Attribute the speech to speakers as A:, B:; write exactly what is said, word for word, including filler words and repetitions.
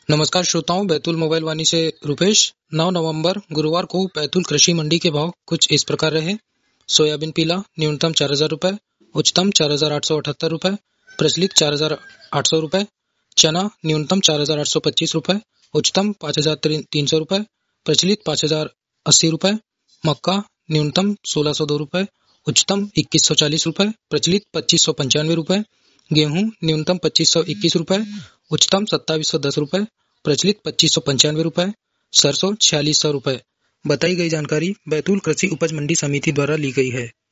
A: नमस्कार श्रोताओं, बैतूल मोबाइल वाणी से रुपेश। नौ नवंबर गुरुवार को बैतूल कृषि मंडी के भाव कुछ इस प्रकार रहे। सोयाबीन पीला न्यूनतम चार हजार रुपए, उच्चतम चार हजार आठ सौ अठहत्तर रुपए, प्रचलित चार हजार आठ सौ रुपए। चना न्यूनतम चार हजार आठ सौ पच्चीस रुपए, उच्चतम पाँच हजार तीन सौ रुपए, प्रचलित पाँच हजार अस्सी रुपए। मक्का न्यूनतम सोलह सौ दो रुपए, उच्चतम इक्कीस सौ चालीस रुपए, प्रचलित पच्चीस सौ पंचानवे रुपए। गेहूं न्यूनतम पच्चीस सौ इक्कीस रुपए, उच्चतम सत्ताईस सौ दस रुपए, प्रचलित पच्चीस सौ पंचानवे रुपए। सरसों छियालीस सौ रुपए। बताई गई जानकारी बैतूल कृषि उपज मंडी समिति द्वारा ली गई है।